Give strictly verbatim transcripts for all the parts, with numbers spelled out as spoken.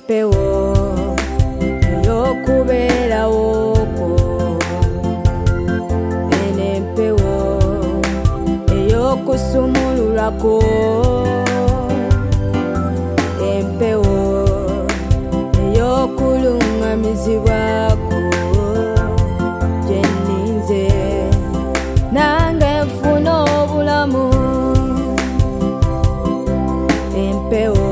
empewo ey'okubeerawo kwo, eno empewo ey'okusumululwako, empewo ey'okulungamizibwako gye nninze nange nfuna obulamu, empewo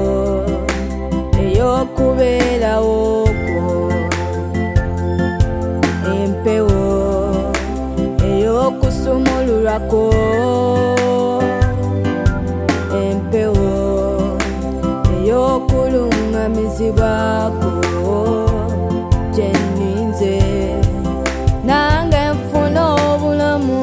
ey'okubeerawo kwo, empewo ey'okusumululwako, empewo ey'okulungamizibwako gye nninze nange nfuna obulamu.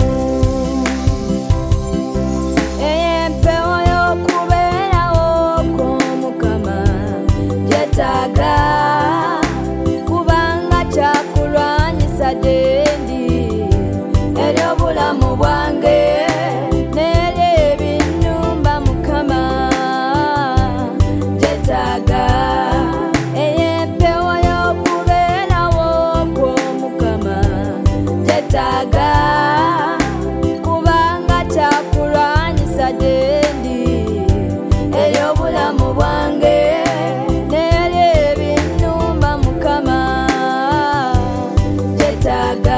Empewo y'okubeerawo kwo Mukama gyetaaga, kubanga kyakulwanyisa gye ndi eri obulamu bwange n'eri ebinnumba Mukama gyetaaga. Empewo y'okubeerawo kwo Mukama gyetaaga, kubanga kyakulwanyisa gye ndi eri obulamu bwange n'eri ebinnumba Mukama gyetaaga.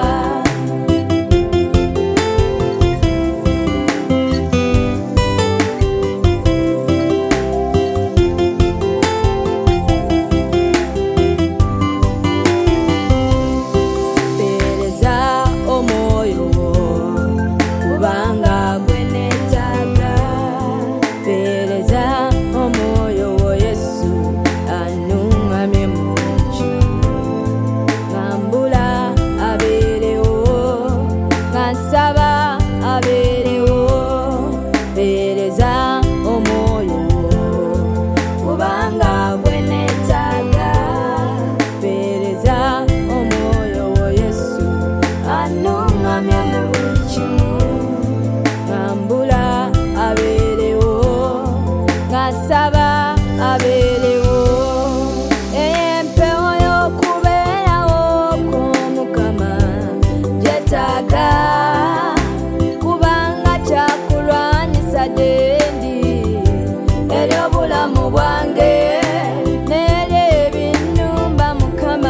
Mpeereza omwoyo wo kubanga gwe neetaaga, mpeereza omwoyo wo Yesu annuŋŋamye mu kyo, ngambula abeerewo, nga nsaba abeerewo, mpeereza omwoyo wo kubanga gwe neetaaga, mpeereza omwoyo wo Yesu annuŋŋamye mu kyo, ngambula abeerewo, nga nsaba abeerewo. Empewo y'okubeerawo kwo Mukama gyetaaga, kubanga kyakulwanyisa gye ndi eri obulamu bwange n'eri ebinnumba Mukama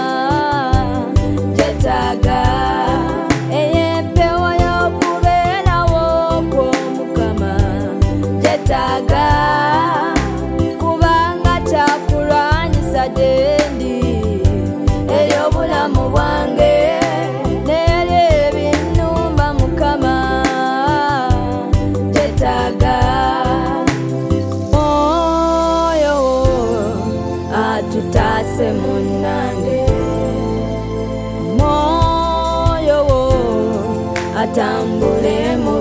gyetaaga. Empewo y'okubeerawo kwo Mukama gyetaaga, kubanga kyakulwanyisa gye ndi eri obulamu bwange n'eri ebinnumba Mukama gyetaaga. Oyo atutaase munnange, moyo wo atambule mu